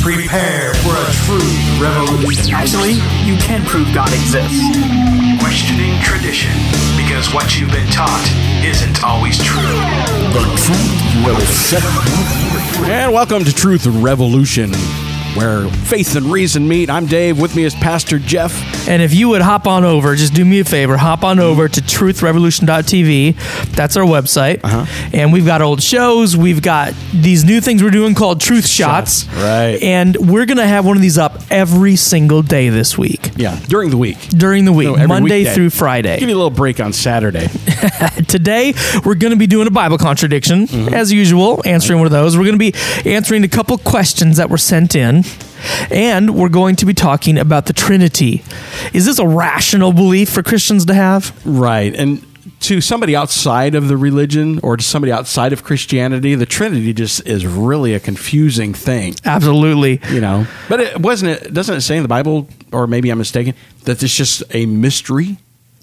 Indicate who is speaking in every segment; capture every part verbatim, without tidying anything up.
Speaker 1: Prepare for a true revolution.
Speaker 2: Actually, you can prove God exists.
Speaker 1: Questioning tradition, because what you've been taught isn't always true.
Speaker 3: The truth will set you free.
Speaker 4: And welcome to Truth Revolution, where faith and reason meet. I'm Dave. With me is Pastor Jeff.
Speaker 2: And if you would hop on over, just do me a favor, hop on over to truth revolution dot t v. That's our website.
Speaker 4: Uh-huh.
Speaker 2: And we've got old shows. We've got these new things we're doing called Truth Shots.
Speaker 4: Shots, right.
Speaker 2: And we're going to have one of these up every single day this week.
Speaker 4: Yeah, during the week.
Speaker 2: During the week,
Speaker 4: No, every
Speaker 2: Monday
Speaker 4: weekday.
Speaker 2: through Friday.
Speaker 4: Give you a little break on Saturday.
Speaker 2: Today, we're going to be doing a Bible contradiction,
Speaker 4: Mm-hmm.
Speaker 2: as usual, answering one of those. We're going to be answering a couple questions that were sent in, and we're going to be talking about the Trinity. Is this a rational belief for Christians to have?
Speaker 4: Right. And to somebody outside of the religion or to somebody outside of Christianity, the Trinity just is really a confusing thing.
Speaker 2: Absolutely.
Speaker 4: You know, but it wasn't it doesn't it say in the Bible, or maybe I'm mistaken, that it's just a mystery?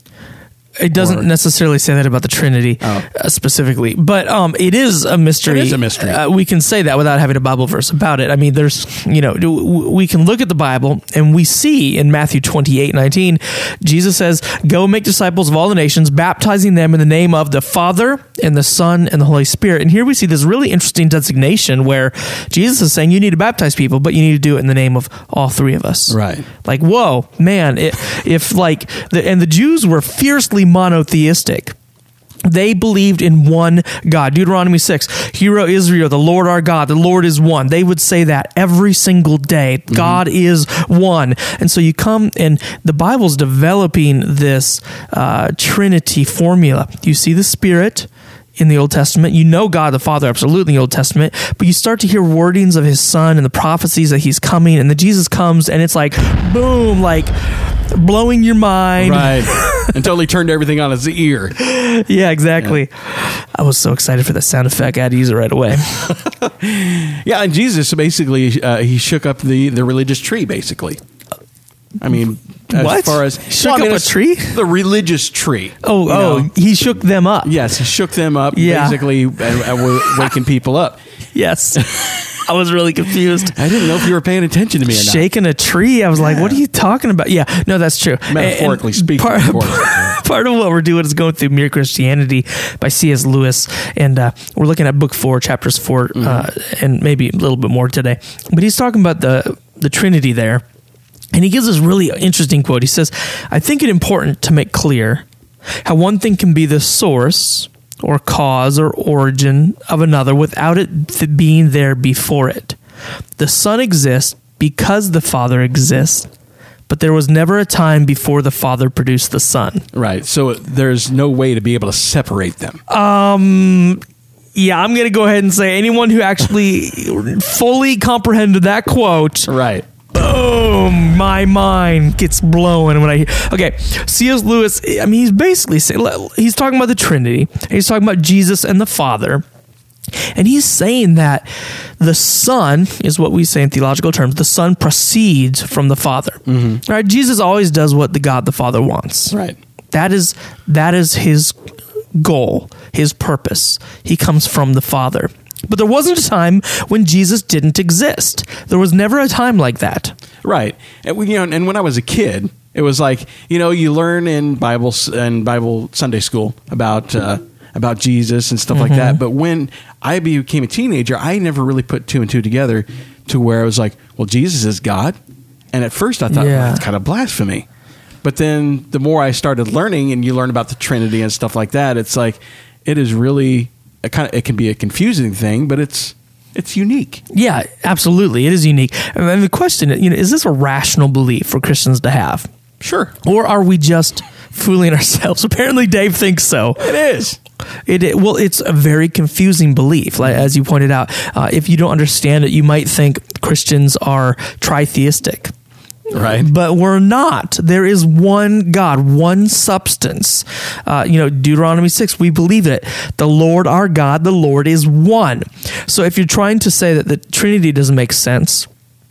Speaker 2: It doesn't
Speaker 4: Or-
Speaker 2: necessarily say that about the Trinity
Speaker 4: Oh.
Speaker 2: uh, specifically, but um, it is a mystery.
Speaker 4: It is a mystery.
Speaker 2: Uh, we can say that without having a Bible verse about it. I mean, there's, you know, do- we can look at the Bible and we see in Matthew twenty-eight nineteen, Jesus says, "Go make disciples of all the nations, baptizing them in the name of the Father and the Son and the Holy Spirit." And here we see this really interesting designation where Jesus is saying you need to baptize people, but you need to do it in the name of all three of us.
Speaker 4: Right.
Speaker 2: Like, whoa, man, it, if like, the, and the Jews were fiercely monotheistic. They believed in one God. Deuteronomy six, "Hear, O Israel, the Lord our God, the Lord is one." They would say that every single day. Mm-hmm. God is one. And so you come, and the Bible's developing this uh, Trinity formula. You see the Spirit in the Old Testament. You know God the Father absolutely in the Old Testament, but you start to hear wordings of his Son and the prophecies that he's coming, and then Jesus comes, and it's like, boom, like blowing your mind.
Speaker 4: Right. And totally turned everything on its ear.
Speaker 2: Yeah, exactly. Yeah. I was so excited for that sound effect. I had to use it right away.
Speaker 4: Yeah, and Jesus basically, uh, he shook up the, the religious tree, basically. I mean, as
Speaker 2: What?
Speaker 4: far as...
Speaker 2: Shook
Speaker 4: well, I mean,
Speaker 2: up a
Speaker 4: it's
Speaker 2: tree?
Speaker 4: The religious tree.
Speaker 2: Oh,
Speaker 4: you
Speaker 2: oh,
Speaker 4: know?
Speaker 2: he shook them up.
Speaker 4: Yes, he shook them up,
Speaker 2: Yeah.
Speaker 4: basically, and, and we're waking people up.
Speaker 2: Yes. I was really confused.
Speaker 4: I didn't know if you were paying attention to me or not.
Speaker 2: Shaking a tree. I was like, what are you talking about? Yeah, no, that's true.
Speaker 4: Metaphorically
Speaker 2: And
Speaker 4: speaking,
Speaker 2: part,
Speaker 4: of course.
Speaker 2: part of what we're doing is going through Mere Christianity by C S Lewis. And uh, we're looking at book four, chapters four, mm-hmm. uh, and maybe a little bit more today. But he's talking about the, the Trinity there. And he gives this really interesting quote. He says, "I think it important to make clear how one thing can be the source or cause or origin of another without it th- being there before it. The Son exists because the Father exists, but there was never a time before the Father produced the Son."
Speaker 4: Right. So there's no way to be able to separate them.
Speaker 2: Um... Yeah, I'm going to go ahead and say anyone who actually fully comprehended that quote,
Speaker 4: Right.
Speaker 2: boom, my mind gets blown when I. Okay, C S Lewis. I mean, he's basically saying, he's talking about the Trinity. He's talking about Jesus and the Father, and he's saying that the Son is what we say in theological terms. The Son proceeds from the Father. Mm-hmm. Right? Jesus always does what the God the Father wants.
Speaker 4: Right.
Speaker 2: That is that is his goal, his purpose. He comes from the Father. But there wasn't a time when Jesus didn't exist. There was never a time like that.
Speaker 4: Right. And, we, you know, and when I was a kid, it was like, you know, you learn in Bible and Bible Sunday school about uh, about Jesus and stuff mm-hmm. like that. But when I became a teenager, I never really put two and two together to where I was like, well, Jesus is God. And at first I thought,
Speaker 2: yeah.
Speaker 4: well, that's kind of blasphemy. But then the more I started learning, and you learn about the Trinity and stuff like that, it's like, it is really a kind of, it can be a confusing thing, but it's it's unique.
Speaker 2: Yeah, absolutely. It is unique. And the question, you know, is this a rational belief for Christians to have?
Speaker 4: Sure.
Speaker 2: Or are we just fooling ourselves? Apparently Dave thinks so.
Speaker 4: It is.
Speaker 2: It, it well, it's a very confusing belief. Like, as you pointed out, uh, if you don't understand it, you might think Christians are tritheistic.
Speaker 4: Right.
Speaker 2: But we're not. There is one God, one substance. Uh, you know, Deuteronomy six, we believe it. The Lord our God, the Lord is one. So if you're trying to say that the Trinity doesn't make sense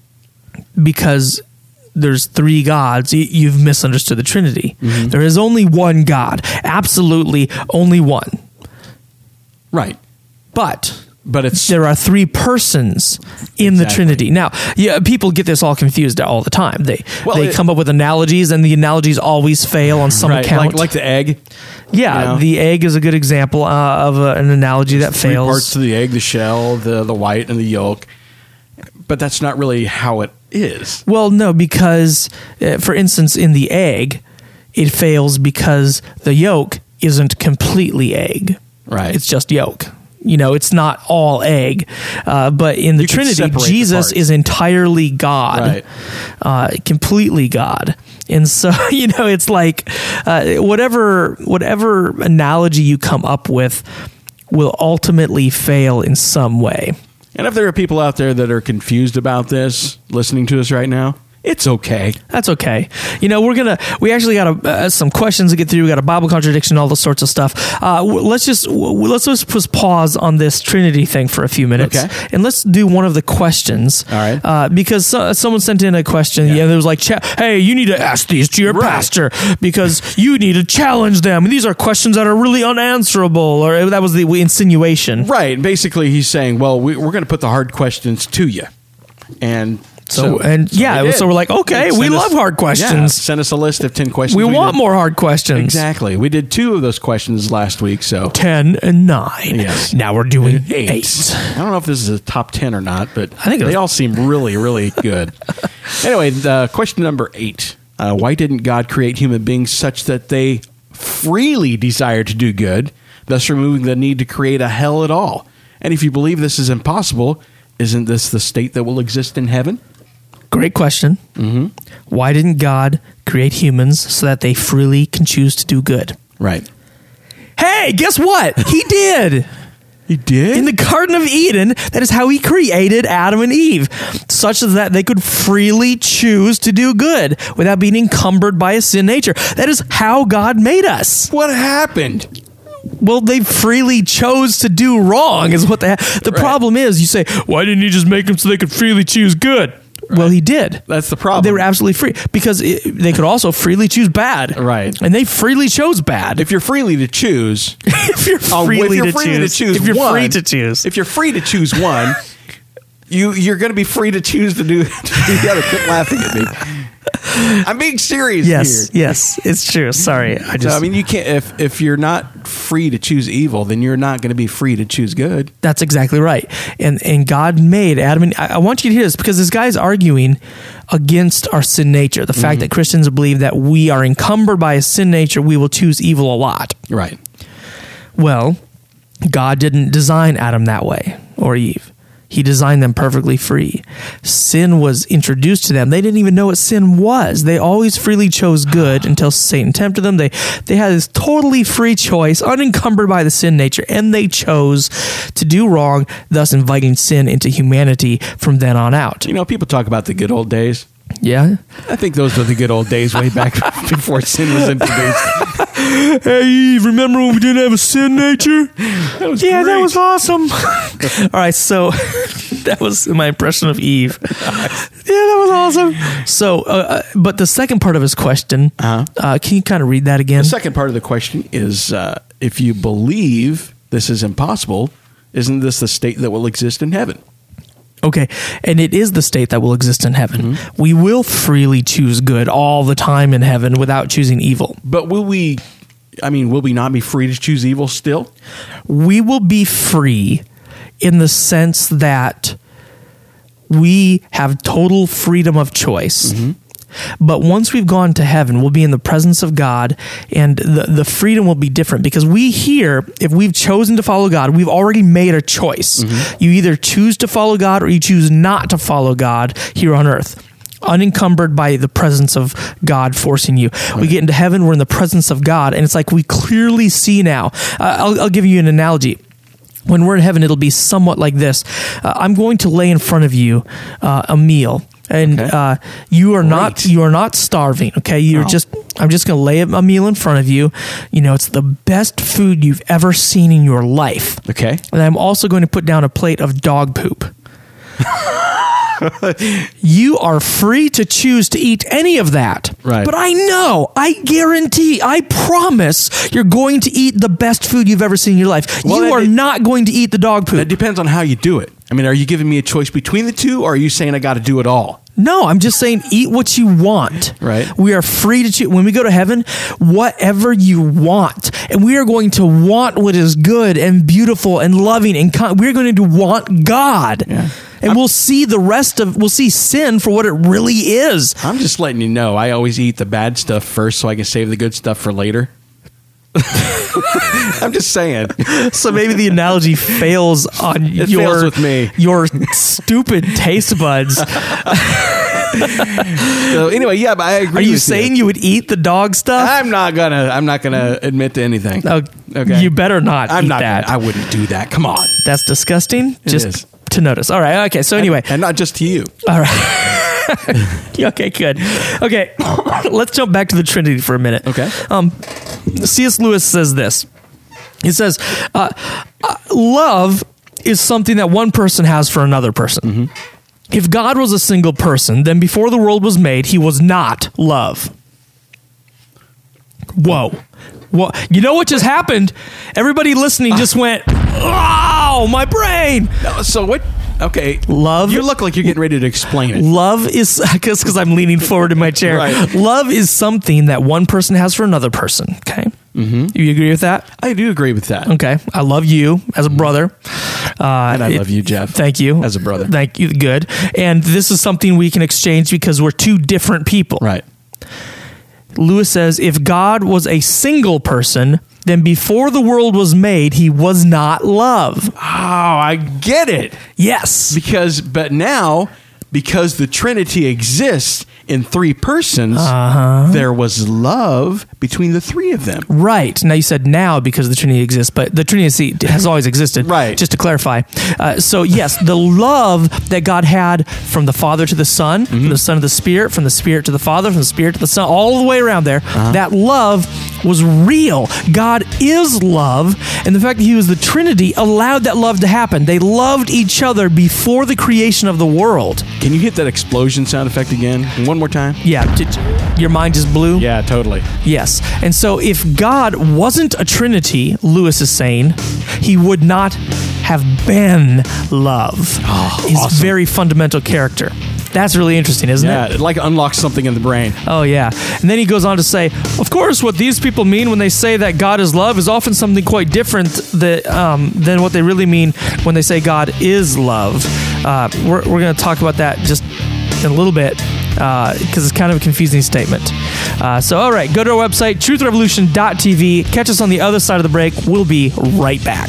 Speaker 2: because there's three gods, you've misunderstood the Trinity. Mm-hmm. There is only one God. Absolutely only one.
Speaker 4: Right.
Speaker 2: But
Speaker 4: But it's
Speaker 2: there are three persons in the
Speaker 4: Exactly.
Speaker 2: Trinity. Now, yeah, people get this all confused all the time. They
Speaker 4: Well,
Speaker 2: they
Speaker 4: it-
Speaker 2: come up with analogies, and the analogies always fail on some
Speaker 4: right,
Speaker 2: account.
Speaker 4: like, like the egg.
Speaker 2: yeah,
Speaker 4: you know?
Speaker 2: the egg is a good example uh, of uh, an analogy that
Speaker 4: Three
Speaker 2: fails.
Speaker 4: parts to the egg: the shell, the the white, and the yolk. But that's not really how it is.
Speaker 2: Well, no, because uh, for instance, in the egg, it fails because the yolk isn't completely egg.
Speaker 4: Right.
Speaker 2: It's just yolk. You know, it's not all egg. Uh, but in the
Speaker 4: You can
Speaker 2: Trinity,
Speaker 4: separate the
Speaker 2: Jesus
Speaker 4: parts.
Speaker 2: is entirely God,
Speaker 4: Right.
Speaker 2: uh, completely God. And so, you know, it's like uh, whatever whatever analogy you come up with will ultimately fail in some way.
Speaker 4: And if there are people out there that are confused about this, listening to us right now, it's okay.
Speaker 2: That's okay. You know, we're gonna. We actually got a, uh, some questions to get through. We got a Bible contradiction, all those sorts of stuff. Uh, w- let's just w- let's just just pause on this Trinity thing for a few minutes,
Speaker 4: Okay.
Speaker 2: and let's do one of the questions.
Speaker 4: All right.
Speaker 2: Uh, because so, someone sent in a question. Yeah, there was like, cha- "Hey, you need to ask these to your
Speaker 4: Right.
Speaker 2: pastor because you need to challenge them. And these are questions that are really unanswerable." Or that was the insinuation.
Speaker 4: Right. Basically, he's saying, well, we, we're going to put the hard questions to you. And
Speaker 2: So, and yeah,
Speaker 4: we did.
Speaker 2: so we're like, okay,
Speaker 4: Send
Speaker 2: we
Speaker 4: us-
Speaker 2: love hard questions.
Speaker 4: Yeah, send us a list of ten questions.
Speaker 2: we want
Speaker 4: did-
Speaker 2: more hard questions.
Speaker 4: Exactly. We did two of those questions last week, so
Speaker 2: ten and nine.
Speaker 4: Yes.
Speaker 2: Now we're doing eight.
Speaker 4: eight. I don't know if this is a top ten or not, but
Speaker 2: I think it
Speaker 4: they
Speaker 2: was-
Speaker 4: all seem really, really good. Anyway, the question number eight. Uh, why didn't God create human beings such that they freely desire to do good, thus removing the need to create a hell at all? And if you believe this is impossible, isn't this the state that will exist in heaven?
Speaker 2: Great question. Mm-hmm. Why didn't God create humans so that they freely can choose to do good?
Speaker 4: Right.
Speaker 2: Hey, guess what? He did.
Speaker 4: He did?
Speaker 2: In the Garden of Eden, that is how he created Adam and Eve, such that they could freely choose to do good without being encumbered by a sin nature. That is how God made us.
Speaker 4: What happened?
Speaker 2: Well, they freely chose to do wrong, is what they ha- The
Speaker 4: Right.
Speaker 2: problem is, you say, why didn't he just make them so they could freely choose good? Well, he did.
Speaker 4: That's the problem.
Speaker 2: They were absolutely free because it, they could also freely choose bad.
Speaker 4: Right.
Speaker 2: And they freely chose bad.
Speaker 4: If you're freely to choose,
Speaker 2: if you're
Speaker 4: Oh,
Speaker 2: freely,
Speaker 4: if you're
Speaker 2: to,
Speaker 4: free
Speaker 2: choose,
Speaker 4: to choose
Speaker 2: if you're
Speaker 4: one,
Speaker 2: free to choose.
Speaker 4: if you're free to choose one, you you're going to be free to choose to do, to do the other. Quit laughing at me. I'm being serious
Speaker 2: yes,
Speaker 4: here.
Speaker 2: yes, it's true. Sorry, I
Speaker 4: So,
Speaker 2: just.
Speaker 4: I mean, you can't if if you're not free to choose evil, then you're not going to be free to choose good.
Speaker 2: That's exactly right. And and God made Adam and I, I want you to hear this because this guy's arguing against our sin nature. The
Speaker 4: Mm-hmm.
Speaker 2: fact that Christians believe that we are encumbered by a sin nature, we will choose evil a lot.
Speaker 4: Right.
Speaker 2: Well, God didn't design Adam that way or Eve. He designed them perfectly free. Sin was introduced to them. They didn't even know what sin was. They always freely chose good until Satan tempted them. They they had this totally free choice, unencumbered by the sin nature, and they chose to do wrong, thus inviting sin into humanity from then on out.
Speaker 4: You know, people talk about the good old days.
Speaker 2: Yeah?
Speaker 4: I think those were the good old days way back before sin was introduced.
Speaker 2: Hey, Eve, remember when we didn't have a sin nature?
Speaker 4: That was
Speaker 2: Yeah, that
Speaker 4: great.
Speaker 2: was awesome. All right, so that was my impression of Eve. Yeah, that was awesome. So, uh, uh, but the second part of his question,
Speaker 4: Uh-huh.
Speaker 2: uh, can you kind of read that again?
Speaker 4: The second part of the question is uh, if you believe this is impossible, isn't this the state that will exist in heaven?
Speaker 2: Okay, and it is the state that will exist in heaven.
Speaker 4: Mm-hmm.
Speaker 2: We will freely choose good all the time in heaven without choosing evil.
Speaker 4: But will we, I mean, will we not be free to choose evil still?
Speaker 2: We will be free in the sense that we have total freedom of choice. But once we've gone to heaven, we'll be in the presence of God, and the, the freedom will be different because we here, if we've chosen to follow God, we've already made a choice. You either choose to follow God or you choose not to follow God here on earth, unencumbered by the presence of God forcing you. We get into heaven, we're in the presence of God, and it's like we clearly see now. Uh, I'll, I'll give you an analogy. When we're in heaven, it'll be somewhat like this. Uh, I'm going to lay in front of you uh, a meal. And
Speaker 4: Okay.
Speaker 2: uh, you are not
Speaker 4: Great.
Speaker 2: you are not starving. Okay, you're
Speaker 4: No.
Speaker 2: just I'm just going to lay a meal in front of you. You know, it's the best food you've ever seen in your life.
Speaker 4: Okay.
Speaker 2: And I'm also going to put down a plate of dog poop. You are free to choose to eat any of that.
Speaker 4: Right.
Speaker 2: But I know, I guarantee, I promise you're going to eat the best food you've ever seen in your life.
Speaker 4: Well,
Speaker 2: you
Speaker 4: that
Speaker 2: are
Speaker 4: de-
Speaker 2: not going to eat the dog
Speaker 4: It
Speaker 2: poop.
Speaker 4: depends on how you do it. I mean, are you giving me a choice between the two, or are you saying I got to do it all?
Speaker 2: No, I'm just saying eat what you want.
Speaker 4: Right.
Speaker 2: We are free to choose. When we go to heaven, whatever you want. And we are going to want what is good and beautiful and loving. And con- we're going to want God.
Speaker 4: Yeah.
Speaker 2: And
Speaker 4: I'm-
Speaker 2: we'll see the rest of, we'll see sin for what it really is.
Speaker 4: I'm just letting you know, I always eat the bad stuff first so I can save the good stuff for later. I'm just saying.
Speaker 2: So maybe the analogy fails on
Speaker 4: It
Speaker 2: your,
Speaker 4: fails with me.
Speaker 2: your stupid taste buds.
Speaker 4: So anyway, yeah, but I agree.
Speaker 2: Are you
Speaker 4: with
Speaker 2: saying you would eat the dog stuff?
Speaker 4: I'm not gonna. I'm not gonna admit to anything.
Speaker 2: Oh,
Speaker 4: Okay.
Speaker 2: You better not
Speaker 4: I'm
Speaker 2: eat
Speaker 4: not.
Speaker 2: that.
Speaker 4: Gonna, I wouldn't do that. Come on.
Speaker 2: That's disgusting. Just
Speaker 4: is.
Speaker 2: to notice. All right. Okay. So anyway.
Speaker 4: and not just to you.
Speaker 2: All right. Okay, good. Okay, let's jump back to the Trinity for a minute.
Speaker 4: Okay.
Speaker 2: Um, C S Lewis says this. He says, uh, uh, love is something that one person has for another person.
Speaker 4: Mm-hmm.
Speaker 2: If God was a single person, then before the world was made, he was not love. Whoa. Well, you know what just happened? Everybody listening just went, oh, my brain.
Speaker 4: So what? Okay.
Speaker 2: Love.
Speaker 4: You look like you're getting ready to explain it.
Speaker 2: Love is, because I'm leaning forward in my chair.
Speaker 4: Right.
Speaker 2: Love is something that one person has for another person. Okay. Mm-hmm. You agree with that?
Speaker 4: I do agree with that.
Speaker 2: Okay. I love you as a brother. Uh,
Speaker 4: And I
Speaker 2: it-
Speaker 4: love you, Jeff.
Speaker 2: Thank you.
Speaker 4: As a brother.
Speaker 2: Thank you. Good. And this is something we can exchange because we're two different people.
Speaker 4: Right.
Speaker 2: Lewis says, if God was a single person, then before the world was made, he was not love.
Speaker 4: Oh, I get it.
Speaker 2: Yes.
Speaker 4: Because, but now, because the Trinity exists in three persons,
Speaker 2: Uh-huh.
Speaker 4: there was love between the three of them.
Speaker 2: Right. Now you said now because the Trinity exists, but the Trinity has always existed.
Speaker 4: Right.
Speaker 2: Just to clarify. Uh, so yes, the love that God had from the Father to the Son,
Speaker 4: Mm-hmm.
Speaker 2: from the Son to the Spirit, from the Spirit to the Father, from the Spirit to the Son, all the way around there,
Speaker 4: Uh-huh.
Speaker 2: that love was real. God is love. And the fact that he was the Trinity allowed that love to happen. They loved each other before the creation of the world.
Speaker 4: Can you hit that explosion sound effect again? One more time?
Speaker 2: Yeah. Did, your mind just blew?
Speaker 4: Yeah, totally.
Speaker 2: Yes. And so if God wasn't a Trinity, Lewis is saying, he would not have been love.
Speaker 4: Oh,
Speaker 2: His
Speaker 4: awesome.
Speaker 2: very fundamental character. That's really interesting, isn't
Speaker 4: Yeah,
Speaker 2: it?
Speaker 4: it like unlocks something in the brain.
Speaker 2: Oh, yeah. And then he goes on to say, of course, what these people mean when they say that God is love is often something quite different that, um, than what they really mean when they say God is love. Uh, we're we're going to talk about that just in a little bit because uh, it's kind of a confusing statement. Uh, so, all right, go to our website, truth revolution dot t v. Catch us on the other side of the break. We'll be right back.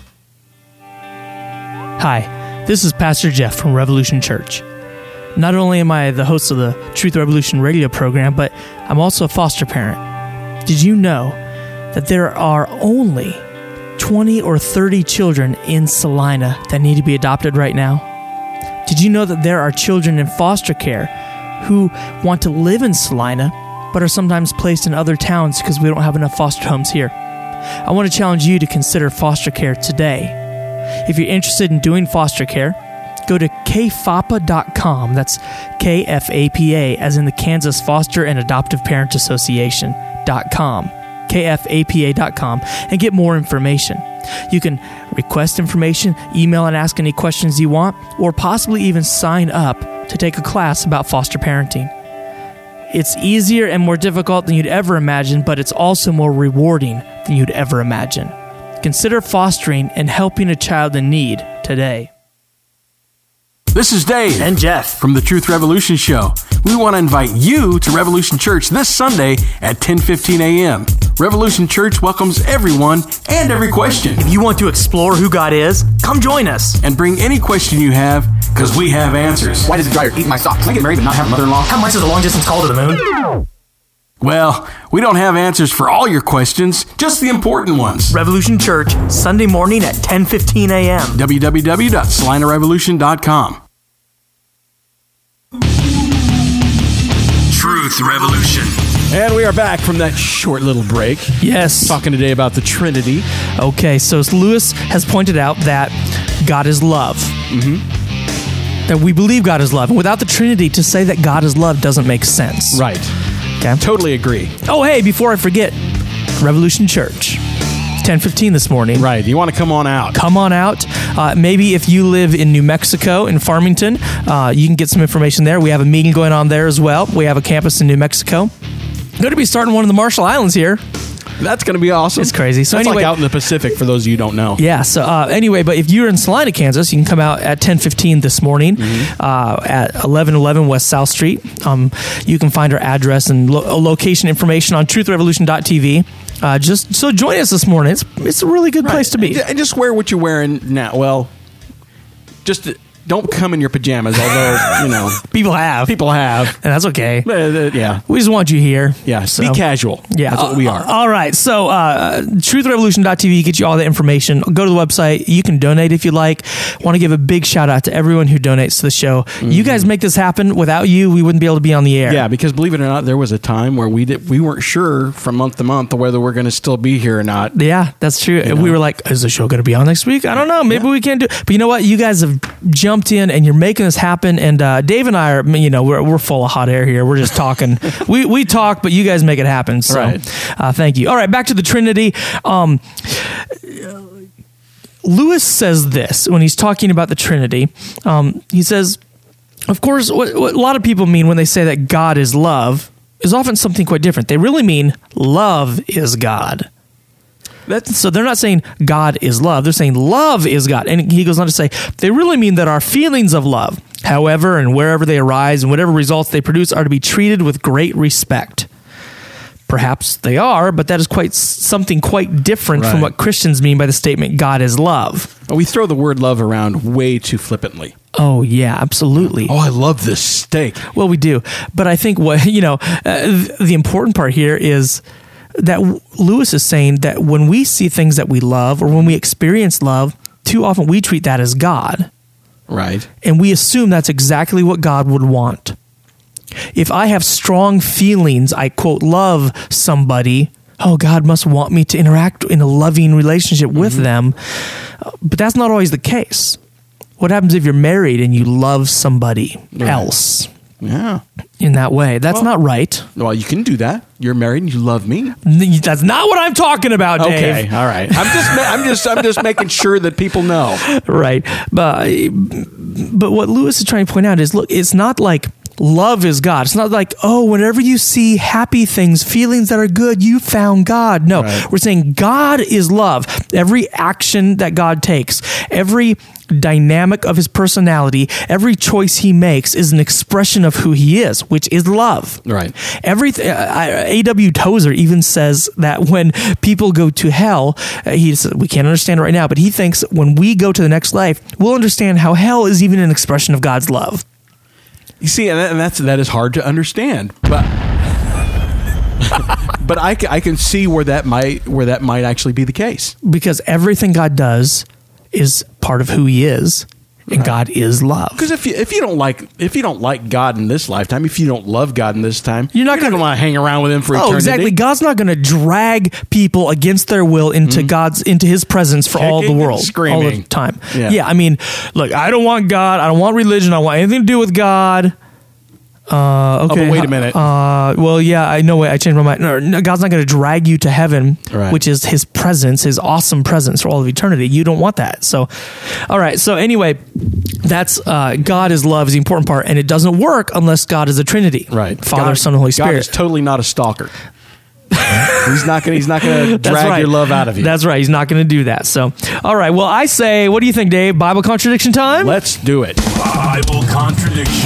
Speaker 2: Hi, this is Pastor Jeff from Revolution Church. Not only am I the host of the Truth Revolution radio program, but I'm also a foster parent. Did you know that there are only twenty or thirty children in Salina that need to be adopted right now? Did you know that there are children in foster care who want to live in Salina, but are sometimes placed in other towns because we don't have enough foster homes here? I want to challenge you to consider foster care today. If you're interested in doing foster care, go to k f a p a dot com. That's K F A P A, as in the Kansas Foster and Adoptive Parent Association dot com. K F A P A dot com, and get more information. You can request information, email and ask any questions you want, or possibly even sign up to take a class about foster parenting. It's easier and more difficult than you'd ever imagine, but it's also more rewarding than you'd ever imagine. Consider fostering and helping a child in need today.
Speaker 4: This is Dave
Speaker 5: And Jeff.
Speaker 4: from the Truth Revolution Show. We want to invite you to Revolution Church this Sunday at ten fifteen a.m. Revolution Church welcomes everyone and every question.
Speaker 5: If you want to explore who God is, come join us.
Speaker 4: And bring any question you have, because we have answers.
Speaker 3: Why does the dryer eat my socks? Can I get married but not have a mother-in-law?
Speaker 5: How much is a long distance call to the moon?
Speaker 4: Well, we don't have answers for all your questions, just the important ones.
Speaker 5: Revolution Church, Sunday morning at ten fifteen a.m.
Speaker 4: w w w dot salina revolution dot com.
Speaker 1: Truth Revolution.
Speaker 4: And we are back from that short little break.
Speaker 2: Yes.
Speaker 4: Talking today about the Trinity.
Speaker 2: Okay, so Lewis has pointed out that God is love. That we believe God is love. And without the Trinity, to say that God is love doesn't make sense.
Speaker 4: Right.
Speaker 2: Okay.
Speaker 4: Totally agree.
Speaker 2: Oh, hey, before I forget, Revolution Church, ten fifteen this morning.
Speaker 4: Right. You want to come on out.
Speaker 2: Come on out. Uh, maybe if you live in New Mexico, in Farmington, uh, you can get some information there. We have a meeting going on there as well. We have a campus in New Mexico. Going to be starting one in the Marshall Islands here.
Speaker 4: That's going to be awesome.
Speaker 2: It's crazy. So
Speaker 4: That's
Speaker 2: anyway,
Speaker 4: like out in the Pacific for those of you who don't know.
Speaker 2: Yeah. So uh, anyway, but if you're in Salina, Kansas, you can come out at ten fifteen this morning
Speaker 4: Mm-hmm.
Speaker 2: uh, at eleven eleven West South Street. Um, you can find our address and lo- location information on truth revolution dot t v. Uh, just so join us this morning. It's it's a really good place to be.
Speaker 4: And, and just wear what you're wearing now. Well, just don't come in your pajamas, although, you know,
Speaker 2: People have.
Speaker 4: people have.
Speaker 2: And that's okay.
Speaker 4: Uh, uh, yeah.
Speaker 2: We just want you here.
Speaker 4: Yeah.
Speaker 2: So-
Speaker 4: Be casual.
Speaker 2: Yeah,
Speaker 4: That's what we are.
Speaker 2: Uh, all right. So, uh, truth revolution dot t v gets you all the information. Go to the website. You can donate if you like. Want to give a big shout out to everyone who donates to the show. You guys make this happen. Without you, we wouldn't be able to be on the air.
Speaker 4: Yeah, because believe it or not, there was a time where we did we weren't sure from month to month whether we're going to still be here or not.
Speaker 2: Yeah, that's true.
Speaker 4: know?
Speaker 2: We were like, is the show going to be on next week? I don't know. Maybe we can't do it. But you know what? You guys have jumped in and you're making this happen. And uh, Dave and I are, you know, we're, we're full of hot air here. We're just talking. we we talk, but you guys make it happen. So
Speaker 4: Right.
Speaker 2: uh, thank you. All right, back to the Trinity. Um, Lewis says this when he's talking about the Trinity. Um, he says, of course, what, what a lot of people mean when they say that God is love is often something quite different. They really mean love is God. That's, so they're not saying God is love. They're saying love is God. And he goes on to say, they really mean that our feelings of love, however and wherever they arise and whatever results they produce, are to be treated with great respect. Perhaps they are, but that is quite something quite different from
Speaker 4: Right.
Speaker 2: what Christians mean by the statement, God is love.
Speaker 4: We throw the word love around way too flippantly.
Speaker 2: Oh, yeah, absolutely.
Speaker 4: Oh, I love this steak.
Speaker 2: Well, we do. But I think what, you know, uh, th- the important part here is that w- Lewis is saying that when we see things that we love or when we experience love, too often we treat that as God.
Speaker 4: Right.
Speaker 2: And we assume that's exactly what God would want. If I have strong feelings, I quote, love somebody, oh, God must want me to interact in a loving relationship with
Speaker 4: Mm-hmm.
Speaker 2: them. Uh, But that's not always the case. What happens if you're married and you love somebody
Speaker 4: Right.
Speaker 2: else
Speaker 4: Yeah.
Speaker 2: in that way? That's
Speaker 4: Well-
Speaker 2: not right.
Speaker 4: Well, you can do that. You're married and you love me.
Speaker 2: N- That's not what I'm talking about, Dave.
Speaker 4: Okay. All right. I'm just ma- I'm just I'm just making sure that people know.
Speaker 2: Right. But but what Lewis is trying to point out is, look, it's not like love is God. It's not like, oh, whenever you see happy things, feelings that are good, you found God. No,
Speaker 4: Right.
Speaker 2: we're saying God is love. Every action that God takes, every dynamic of his personality, every choice he makes is an expression of who he is, which is love.
Speaker 4: Right.
Speaker 2: Everything. A W Tozer even says that when people go to hell, uh, he says, we can't understand it right now, but he thinks when we go to the next life, we'll understand how hell is even an expression of God's love.
Speaker 4: You see, and, that, and that's that is hard to understand, but but I, ca- I can see where that might where that might actually be the case.
Speaker 2: Because everything God does is part of who he is, and God is love.
Speaker 4: Because if you if you don't like if you don't like God in this lifetime, if you don't love God in this time,
Speaker 2: You're not
Speaker 4: gonna
Speaker 2: gonna-
Speaker 4: want to hang around with Him for
Speaker 2: Oh,
Speaker 4: eternity.
Speaker 2: exactly. God's not going to drag people against their will into God's into His presence for all the
Speaker 4: Kicking and
Speaker 2: world, all the
Speaker 4: screaming.
Speaker 2: time.
Speaker 4: Yeah.
Speaker 2: Yeah, I mean, look, I don't want God. I don't want religion. I don't want anything to do with God. Uh, okay.
Speaker 4: Oh, but wait a minute.
Speaker 2: Uh, well, yeah, I know. I changed my mind. No, no, God's not going to drag you to heaven,
Speaker 4: Right.
Speaker 2: which is His presence, His awesome presence for all of eternity. You don't want that. So, all right. So anyway, that's uh, God is love is the important part, and it doesn't work unless God is a Trinity,
Speaker 4: Right,
Speaker 2: Father,
Speaker 4: God-
Speaker 2: Son, and Holy Spirit.
Speaker 4: God is totally not a stalker. he's not gonna. He's not gonna
Speaker 2: That's
Speaker 4: drag
Speaker 2: right.
Speaker 4: your love out of you.
Speaker 2: That's right. He's not going to do that. So, all right. Well, I say, what do you think, Dave? Bible contradiction time?
Speaker 4: Let's do it.
Speaker 3: Bible contradiction.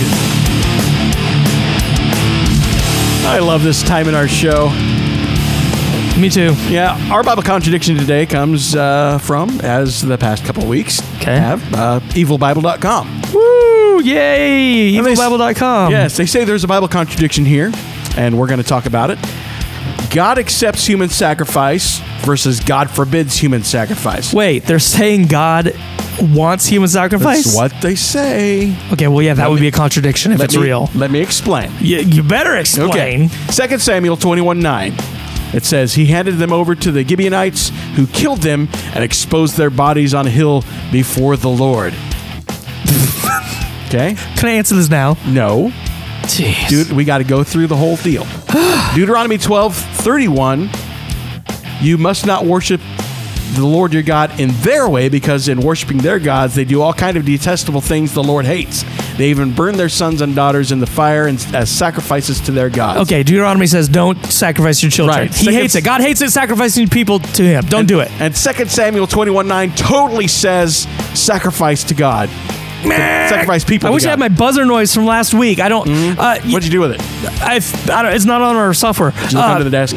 Speaker 4: I love this time in our show.
Speaker 2: Me too.
Speaker 4: Yeah, our Bible contradiction today comes uh, from, as the past couple of weeks
Speaker 2: Okay.
Speaker 4: have, uh, evil bible dot com.
Speaker 2: Woo! Yay!
Speaker 4: And they s-
Speaker 2: evil bible dot com.
Speaker 4: Yes, they say there's a Bible contradiction here, and we're going to talk about it. God accepts human sacrifice versus God forbids human sacrifice.
Speaker 2: Wait, they're saying God wants human sacrifice?
Speaker 4: That's what they say.
Speaker 2: Okay, well, yeah, that
Speaker 4: Let
Speaker 2: would
Speaker 4: me-
Speaker 2: be a contradiction if
Speaker 4: Let
Speaker 2: it's
Speaker 4: me,
Speaker 2: real.
Speaker 4: Let me explain.
Speaker 2: You, you better explain.
Speaker 4: Okay. Second Samuel twenty-one nine. It says, he handed them over to the Gibeonites, who killed them and exposed their bodies on a hill before the Lord. Okay.
Speaker 2: Can I answer this now?
Speaker 4: No.
Speaker 2: Jeez.
Speaker 4: Dude, we got to go through the whole deal. Deuteronomy twelve thirty-one. You must not worship the Lord your God in their way, because in worshiping their gods, they do all kind of detestable things the Lord hates. They even burn their sons and daughters in the fire and as sacrifices to their gods.
Speaker 2: Okay, Deuteronomy says don't sacrifice your children.
Speaker 4: Right.
Speaker 2: He
Speaker 4: Second-
Speaker 2: hates it. God hates it, sacrificing people to him. Don't
Speaker 4: and,
Speaker 2: do it.
Speaker 4: And Second Samuel twenty-one nine totally says sacrifice to God. Sacrifice people
Speaker 2: I
Speaker 4: to
Speaker 2: wish
Speaker 4: God.
Speaker 2: I had my buzzer noise from last week. I don't.
Speaker 4: Mm-hmm.
Speaker 2: Uh,
Speaker 4: What'd you do with it?
Speaker 2: I've, I don't. It's not on our software.
Speaker 4: Did you look
Speaker 2: Uh,
Speaker 4: under the desk?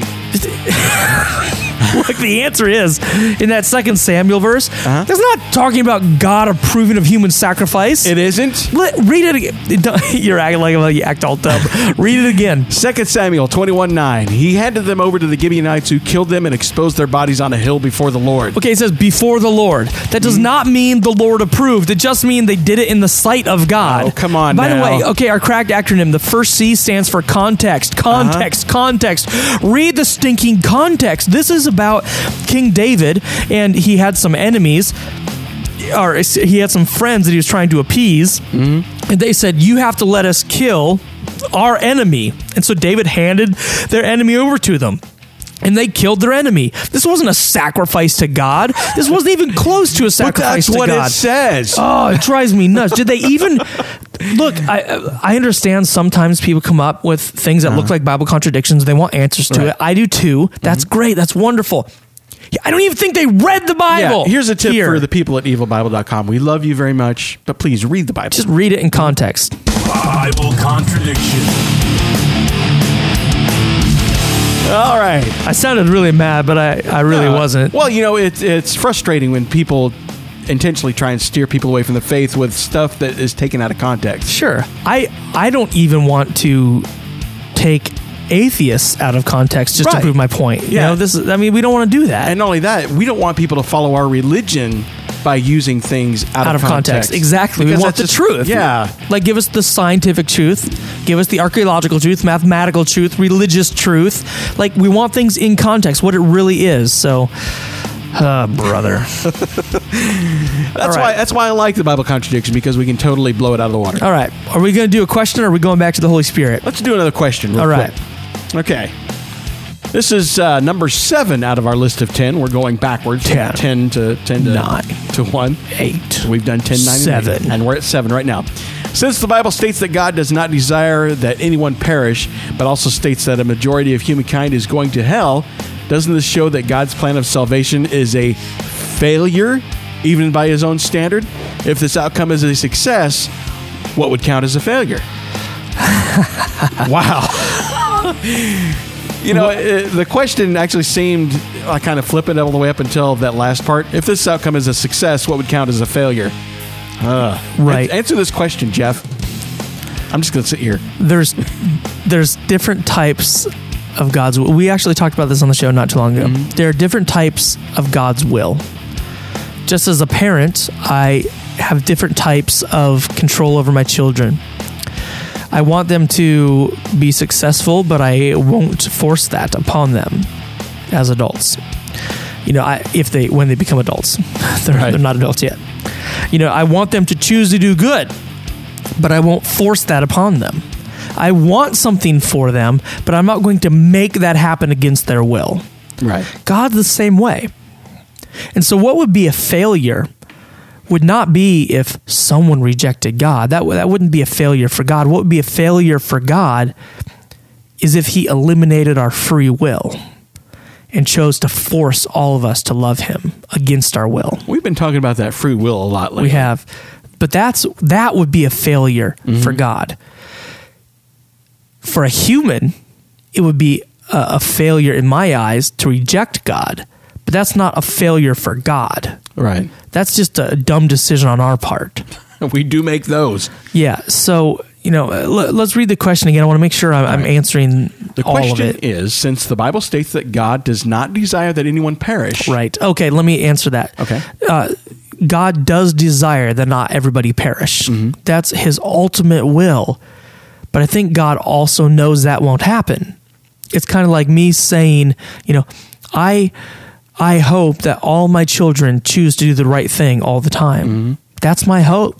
Speaker 2: Look, the answer is in that Second Samuel verse.
Speaker 4: Uh-huh.
Speaker 2: That's not talking about God approving of human sacrifice.
Speaker 4: It isn't.
Speaker 2: Let, read it again. It don't- You're acting like you act all dumb. Read it again.
Speaker 4: Second Samuel twenty-one nine. He handed them over to the Gibeonites, who killed them and exposed their bodies on a hill before the Lord.
Speaker 2: Okay, it says before the Lord. That does not mean the Lord approved. It just means they did it in the sight of God.
Speaker 4: Oh, come on
Speaker 2: By
Speaker 4: now.
Speaker 2: the way, okay, our cracked acronym, the first C stands for context. Context,
Speaker 4: Uh-huh.
Speaker 2: context. Read the stinking context. This is about King David, and he had some enemies, or he had some friends that he was trying to appease,
Speaker 4: Mm-hmm.
Speaker 2: and they said, you have to let us kill our enemy. And so David handed their enemy over to them. And they killed their enemy. This wasn't a sacrifice to God. This wasn't even close to a
Speaker 4: But
Speaker 2: sacrifice
Speaker 4: that's
Speaker 2: to
Speaker 4: what
Speaker 2: God.
Speaker 4: it says.
Speaker 2: Oh, it drives me nuts. Did they even look? I I understand sometimes people come up with things that look like Bible contradictions. They want answers to
Speaker 4: Right.
Speaker 2: it. I do too. That's great. That's wonderful. I don't even think they read the Bible.
Speaker 4: Yeah, here's a tip
Speaker 2: Here.
Speaker 4: for the people at evil bible dot com. We love you very much, but please read the Bible.
Speaker 2: Just read it in context.
Speaker 3: Bible contradiction.
Speaker 4: All right.
Speaker 2: I sounded really mad, but I, I really
Speaker 4: Uh,
Speaker 2: wasn't.
Speaker 4: Well, you know, it's it's frustrating when people intentionally try and steer people away from the faith with stuff that is taken out of context.
Speaker 2: Sure. I I don't even want to take atheists out of context just
Speaker 4: Right.
Speaker 2: to prove my point. You
Speaker 4: Yeah.
Speaker 2: know, this is, I mean, we don't want to do that.
Speaker 4: And not only that, we don't want people to follow our religion by using things out,
Speaker 2: out of context. Exactly. We
Speaker 4: Because
Speaker 2: want the
Speaker 4: that's just-
Speaker 2: truth.
Speaker 4: Yeah.
Speaker 2: Like, give us the scientific truth, give us the archaeological truth, mathematical truth, religious truth. Like, we want things in context, what it really is. So, uh, brother.
Speaker 4: That's
Speaker 2: All right.
Speaker 4: why that's why I like the Bible contradiction, because we can totally blow it out of the water.
Speaker 2: All right. Are we going to do a question, or are we going back to the Holy Spirit?
Speaker 4: Let's do another question. Real
Speaker 2: All right.
Speaker 4: quick. Okay. This is uh, number seven out of our list of ten. We're going backwards.
Speaker 2: Ten.
Speaker 4: ten to ten to
Speaker 2: Nine.
Speaker 4: to one.
Speaker 2: Eight.
Speaker 4: We've done ten, nine, and eight.
Speaker 2: Seven.
Speaker 4: And we're at seven right now. Since the Bible states that God does not desire that anyone perish, but also states that a majority of humankind is going to hell, doesn't this show that God's plan of salvation is a failure, even by his own standard? If this outcome is a success, what would count as a failure? Wow. You know, uh, the question actually seemed uh, kind of flippant all the way up until that last part. If this outcome is a success, what would count as a failure? Uh,
Speaker 2: Right.
Speaker 4: an- Answer this question, Jeff. I'm just going to sit here.
Speaker 2: There's there's different types of God's will. We actually talked about this on the show not too long ago. There are different types of God's will. Just as a parent, I have different types of control over my children. I want them to be successful, but I won't force that upon them as adults. You know, I, if they when they become adults, they're,
Speaker 4: Right.
Speaker 2: they're not adults yet. You know, I want them to choose to do good, but I won't force that upon them. I want something for them, but I'm not going to make that happen against their will.
Speaker 4: Right.
Speaker 2: God's the same way. And so what would be a failure would not be if someone rejected God. That, w- that wouldn't be a failure for God. What would be a failure for God is if he eliminated our free will and chose to force all of us to love him against our will.
Speaker 4: We've been talking about that free will a lot lately.
Speaker 2: We have. But that's that would be a failure for God. For a human, it would be a, a failure in my eyes to reject God. But that's not a failure for God.
Speaker 4: Right.
Speaker 2: That's just a dumb decision on our part.
Speaker 4: We do make those.
Speaker 2: Yeah. So, you know, uh, let, let's read the question again. I want to make sure I'm, I'm answering
Speaker 4: The
Speaker 2: all of
Speaker 4: question
Speaker 2: it.
Speaker 4: is, since the Bible states that God does not desire that anyone perish.
Speaker 2: Right. Okay, let me answer that.
Speaker 4: Okay.
Speaker 2: Uh, God does desire that not everybody perish. That's his ultimate will. But I think God also knows that won't happen. It's kind of like me saying, you know, I I hope that all my children choose to do the right thing all the time. That's my hope.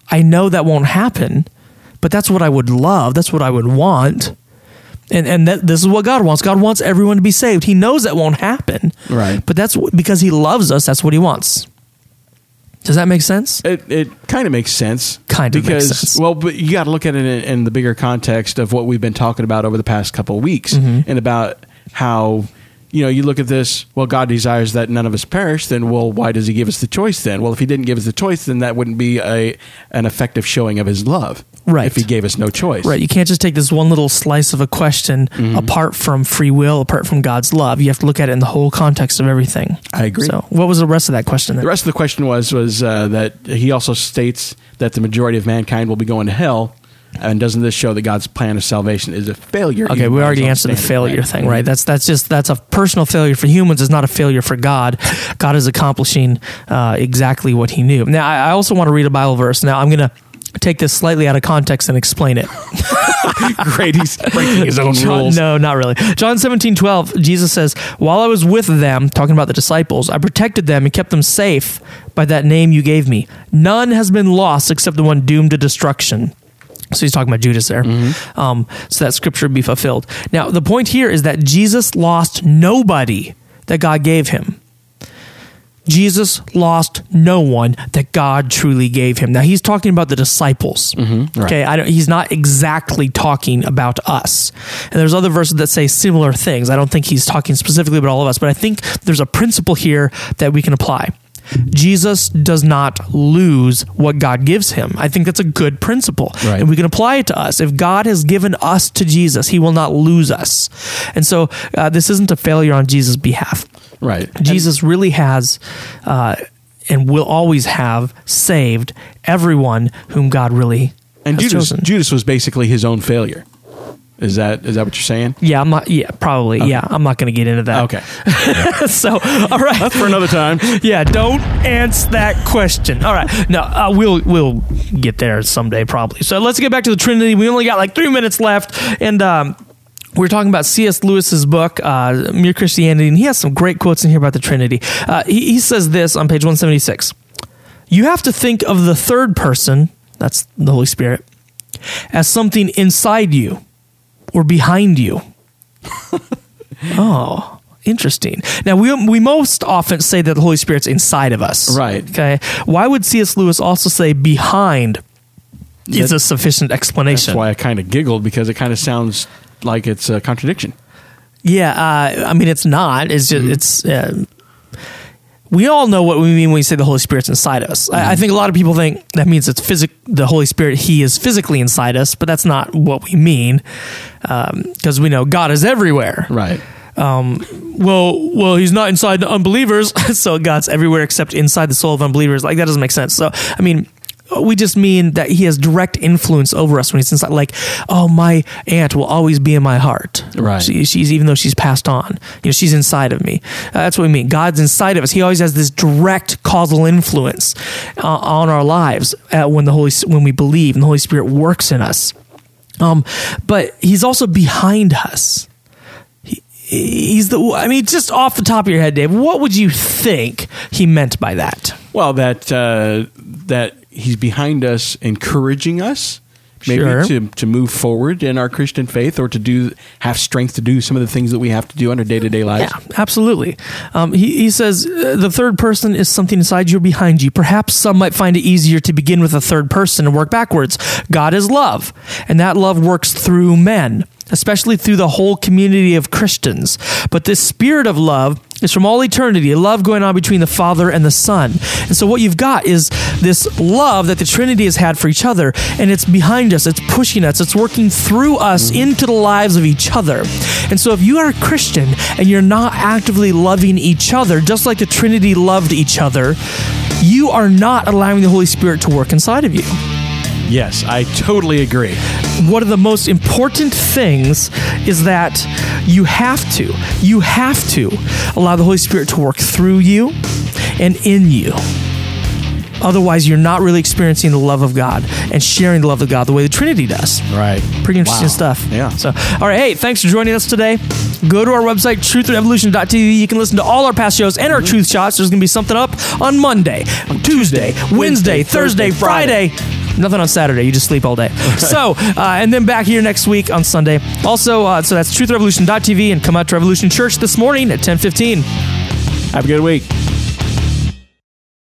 Speaker 2: I know that won't happen, but that's what I would love. That's what I would want. And and that, this is what God wants. God wants everyone to be saved. He knows that won't happen.
Speaker 4: Right.
Speaker 2: But that's what- because he loves us, that's what he wants. Does that make sense?
Speaker 4: It it kind of makes sense.
Speaker 2: Kind of
Speaker 4: because,
Speaker 2: makes sense.
Speaker 4: Well, but you got to look at it in, in the bigger context of what we've been talking about over the past couple of weeks,
Speaker 2: Mm-hmm.
Speaker 4: and about how, you know, you look at this. Well, God desires that none of us perish. Then, well, why does He give us the choice? Then, well, if He didn't give us the choice, then that wouldn't be a an effective showing of His love.
Speaker 2: Right.
Speaker 4: If He gave us no choice.
Speaker 2: Right. You can't just take this one little slice of a question
Speaker 4: Mm-hmm.
Speaker 2: apart from free will, apart from God's love. You have to look at it in the whole context of everything.
Speaker 4: I agree.
Speaker 2: So, what was the rest of that question then?
Speaker 4: The rest of the question was was uh, that He also states that the majority of mankind will be going to hell. And doesn't this show that God's plan of salvation is a failure?
Speaker 2: Okay,
Speaker 4: even
Speaker 2: we
Speaker 4: by
Speaker 2: already
Speaker 4: His own
Speaker 2: answered the
Speaker 4: standard,
Speaker 2: failure
Speaker 4: right?
Speaker 2: thing, right? That's that's just that's a personal failure for humans. It's not a failure for God. God is accomplishing uh, exactly what He knew. Now, I I also want to read a Bible verse. Now, I'm going to take this slightly out of context and explain it.
Speaker 4: Great, he's breaking his own
Speaker 2: John-
Speaker 4: rules.
Speaker 2: No, not really. John seventeen twelve, Jesus says, "While I was with them," talking about the disciples, "I protected them and kept them safe by that name you gave me. None has been lost except the one doomed to destruction." So he's talking about Judas there. Um, so that scripture would be fulfilled. Now, the point here is that Jesus lost nobody that God gave him. Jesus lost no one that God truly gave him. Now, he's talking about the disciples.
Speaker 4: right.
Speaker 2: Okay, I don't, he's not exactly talking about us. And there's other verses that say similar things. I don't think he's talking specifically about all of us, but I think there's a principle here that we can apply. Jesus does not lose what God gives him. I think that's a good principle.
Speaker 4: Right.
Speaker 2: And we can apply it to us. If God has given us to Jesus, he will not lose us. And so uh, this isn't a failure on Jesus' behalf.
Speaker 4: Right.
Speaker 2: Jesus really has uh, and will always have saved everyone whom God really
Speaker 4: And
Speaker 2: has
Speaker 4: Judas,
Speaker 2: chosen.
Speaker 4: Judas was basically his own failure. Is that is that what you're saying?
Speaker 2: Yeah, I'm not. Yeah, probably. Yeah, I'm not going to get into that.
Speaker 4: Okay.
Speaker 2: So, all right.
Speaker 4: That's for another time.
Speaker 2: Yeah, don't answer that question. All right, no, uh, we'll we'll get there someday probably. So let's get back to the Trinity. We only got like three minutes left, and um, we're talking about C S Lewis's book, uh, Mere Christianity, and he has some great quotes in here about the Trinity. Uh, he, he says this on page one seventy-six: "You have to think of the third person, that's the Holy Spirit, as something inside you or behind you." Oh, interesting. Now, we we most often say that the Holy Spirit's inside of us.
Speaker 4: Right.
Speaker 2: Okay. Why would C S Lewis also say behind is
Speaker 4: That-
Speaker 2: a sufficient explanation?
Speaker 4: That's why I kind of giggled, because it kind of sounds like it's a contradiction.
Speaker 2: Yeah. Uh, I mean, it's not. It's just, it's, uh, we all know what we mean when we say the Holy Spirit's inside us. I, I think a lot of people think that means it's physic. The Holy Spirit, He is physically inside us, but that's not what we mean, because we know God is everywhere.
Speaker 4: Right.
Speaker 2: Um, well, well, He's not inside the unbelievers, so God's everywhere except inside the soul of unbelievers. Like, that doesn't make sense. So, I mean, we just mean that He has direct influence over us when He's inside. Like, oh, my aunt will always be in my heart.
Speaker 4: Right.
Speaker 2: She, she's even though she's passed on, you know, she's inside of me. Uh, that's what we mean. God's inside of us. He always has this direct causal influence uh, on our lives uh, when the Holy when we believe and the Holy Spirit works in us. Um, but He's also behind us. He, he's the. I mean, just off the top of your head, Dave, what would you think He meant by that?
Speaker 4: Well, that uh, that He's behind us, encouraging us, maybe
Speaker 2: Sure.
Speaker 4: to to move forward in our Christian faith, or to do have strength to do some of the things that we have to do in our day to day lives.
Speaker 2: Yeah, absolutely. Um, he, he says uh, the third person is something inside you or behind you. Perhaps some might find it easier to begin with a third person and work backwards. God is love, and that love works through men, especially through the whole community of Christians. But this spirit of love is from all eternity, a love going on between the Father and the Son. And so what you've got is this love that the Trinity has had for each other, and it's behind us, it's pushing us, it's working through us into the lives of each other. And so if you are a Christian and you're not actively loving each other, just like the Trinity loved each other, you are not allowing the Holy Spirit to work inside of you.
Speaker 4: Yes, I totally agree.
Speaker 2: One of the most important things is that you have to, you have to allow the Holy Spirit to work through you and in you. Otherwise, you're not really experiencing the love of God and sharing the love of God the way the Trinity does.
Speaker 4: Right.
Speaker 2: Pretty interesting
Speaker 4: Wow.
Speaker 2: stuff.
Speaker 4: Yeah.
Speaker 2: So, all right. Hey, thanks for joining us today. Go to our website, truth and evolution dot t v. You can listen to all our past shows and our truth shots. There's going to be something up on Monday, Tuesday, Wednesday, Thursday, Friday. Nothing on Saturday. You just sleep all day. So, uh, and then back here next week on Sunday. Also, uh, so that's truth revolution dot t v and come out to Revolution Church this morning at ten fifteen.
Speaker 4: Have a good week.